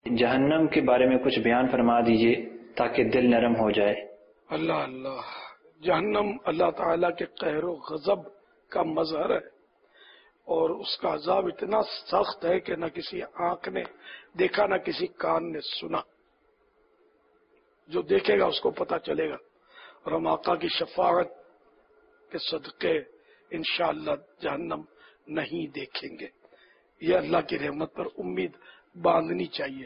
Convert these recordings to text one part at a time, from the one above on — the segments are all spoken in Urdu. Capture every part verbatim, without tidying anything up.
جہنم کے بارے میں کچھ بیان فرما دیجئے تاکہ دل نرم ہو جائے۔ اللہ اللہ، جہنم اللہ تعالیٰ کے قہر و غضب کا مظہر ہے، اور اس کا عذاب اتنا سخت ہے کہ نہ کسی آنکھ نے دیکھا نہ کسی کان نے سنا۔ جو دیکھے گا اس کو پتہ چلے گا، اور ہم آقا کی شفاعت کے صدقے انشاءاللہ جہنم نہیں دیکھیں گے۔ یہ اللہ کی رحمت پر امید باندھنی چاہیے،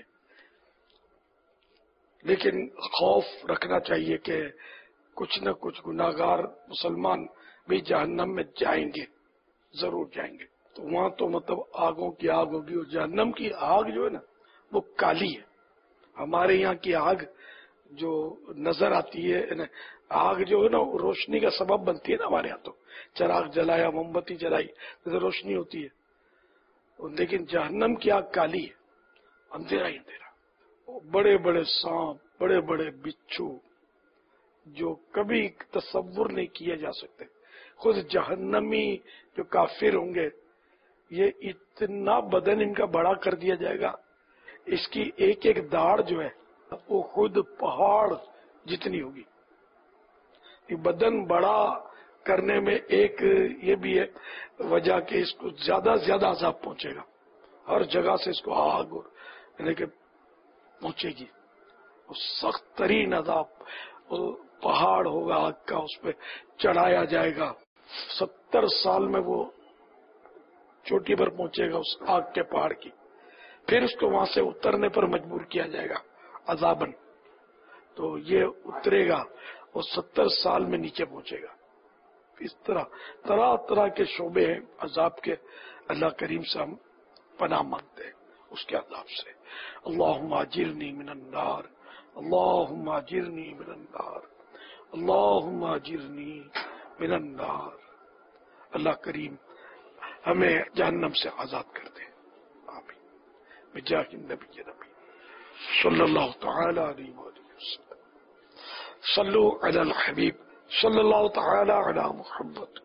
لیکن خوف رکھنا چاہیے کہ کچھ نہ کچھ گناہگار مسلمان بھی جہنم میں جائیں گے، ضرور جائیں گے۔ تو وہاں تو مطلب آگوں کی آگ ہوگی، اور جہنم کی آگ جو ہے نا وہ کالی ہے۔ ہمارے یہاں کی آگ جو نظر آتی ہے، آگ جو ہے نا روشنی کا سبب بنتی ہے نا، ہمارے یہاں تو چراغ جلایا، موم بتی جلائی تو روشنی ہوتی ہے، لیکن جہنم کی آگ کالی ہے، اندھیرا ہی اندھیرا، بڑے بڑے سانپ، بڑے بڑے بچھو جو کبھی تصور نہیں کیے جا سکتے۔ خود جہنمی جو کافر ہوں گے، یہ اتنا بدن ان کا بڑا کر دیا جائے گا، اس کی ایک ایک داڑھ جو ہے وہ خود پہاڑ جتنی ہوگی۔ یہ بدن بڑا کرنے میں ایک یہ بھی ہے وجہ کہ اس کو زیادہ سے زیادہ عذاب پہنچے گا، ہر جگہ سے اس کو آگ اور یعنی کہ پہنچے گی، سخت ترین عذاب پہاڑ ہوگا آگ کا، اس پہ چڑھایا جائے گا، ستر سال میں وہ چوٹی پر پہنچے گا اس آگ کے پہاڑ کی، پھر اس کو وہاں سے اترنے پر مجبور کیا جائے گا عذابن، تو یہ اترے گا اور ستر سال میں نیچے پہنچے گا۔ اس طرح طرح طرح کے شعبے ہیں عذاب کے، اللہ کریم سے ہم پناہ مانگتے ہیں اس کے عذاب سے۔ اللہم اجرنی من النار، اللہم اجرنی من النار، اللہم اجرنی من النار۔ اللہ کریم ہمیں جہنم سے آزاد کر دے، آمین، بجاہ النبی نبی صلی اللہ تعالی علیہ وآلہ وسلم۔ صلو علی الحبیب صلی اللہ تعالی علی محمد۔